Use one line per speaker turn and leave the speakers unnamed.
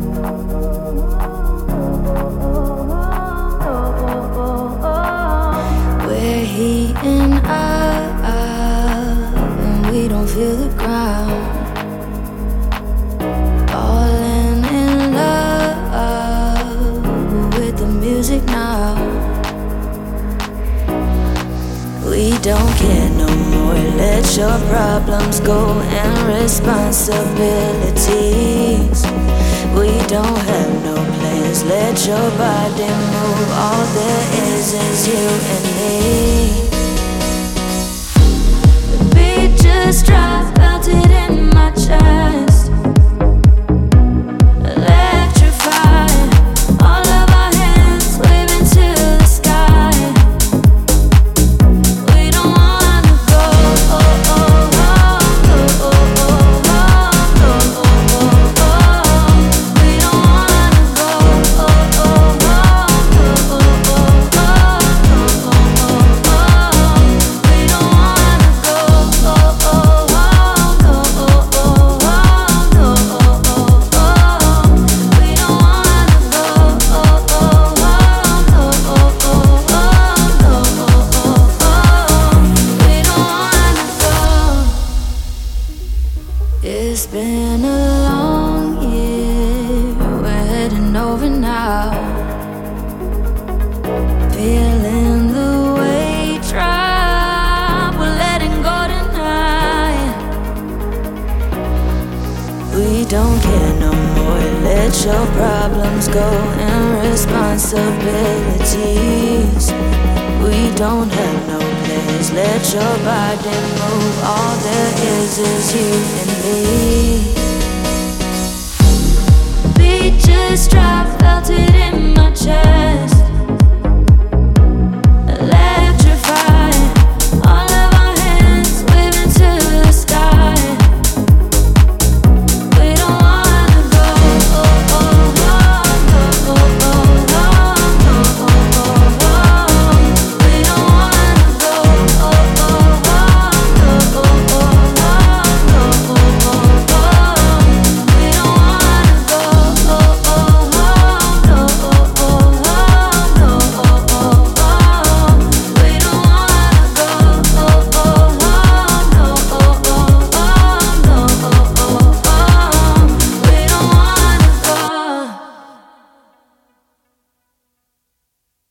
We're heating up and we don't feel the ground. Falling in love with the music now. We don't care no more. Let your problems go and responsibilities. We don't have no plans. Let your body move. All there is you and me. The beat just dropped, felt it in my chest. Electrified. All of our hands waving to the sky. We don't wanna go. We don't wanna go. We don't wanna It's been a long year, we're heading over now. Feeling the weight drop, we're letting go tonight. We don't care no more, let your problems go and responsibilities. We don't have no plans, let your body move. All there is you and me.